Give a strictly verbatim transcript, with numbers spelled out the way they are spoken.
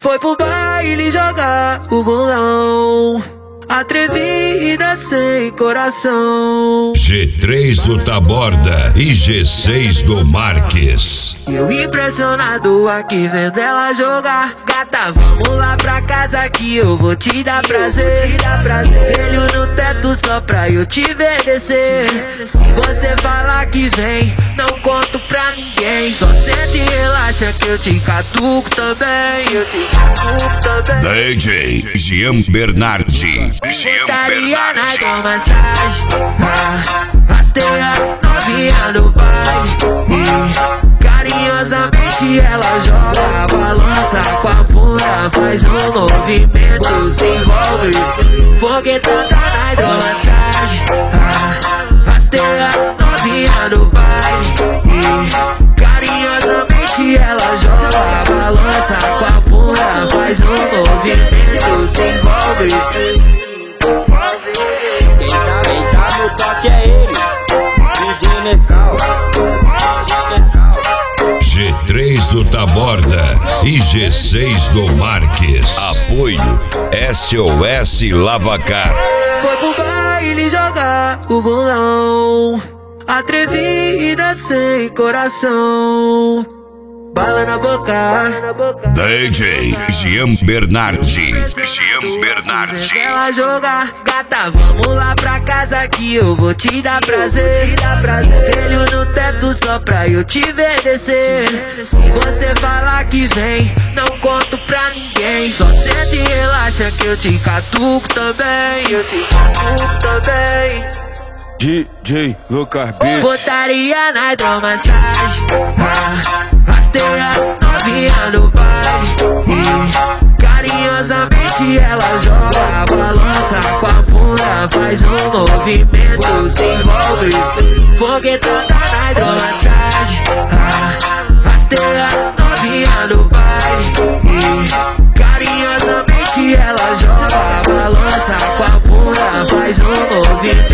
Foi pro baile jogar o bolão, atrevida sem coração. G três do Taborda e G seis do Marques. Eu impressionado aqui vendo ela jogar. Gata, vamos lá pra casa que eu vou te dar prazer. Espelho no teto só pra eu te ver descer. Se você falar que vem, não conto pra ninguém. Só sente e relaxa que eu te catuco também. Eu te catuco também. D J Jean Bernardi. Jean Bernardi. Com massagem, ah, rasteia novinha do baile e carinhosamente ela joga, balança com a bunda, faz um movimento, se envolve. Foguetão tá na hidromassagem, ah, rasteia novinha do baile e carinhosamente ela joga, balança com a bunda, faz um movimento, se envolve. Quem tá, quem tá no toque é ele, D J Nescau, D J Nescau. G três do Taborda e G seis do Marques. Apoio S O S Lavacar. Foi pro baile jogar o bolão, atrevida sem coração. Bala na boca. D J Jean Bernardi. Jean Bernardi. Ela jogar, gata, vamos lá pra casa que eu vou te dar prazer. Espelho no teto só pra eu te ver descer. Se você falar que vem, não conto pra ninguém. Só sente e relaxa que eu te catuco também. Eu te catuco também. D J Lucas Beat. Botaria na hidromassagem, ah, rasteia novinha do baile e carinhosamente ela joga, balança com a bunda, faz um movimento, se envolve. Foguetão tá na hidromassagem, ah, rasteia novinha do baile e carinhosamente ela joga, balança com a bunda, faz um movimento.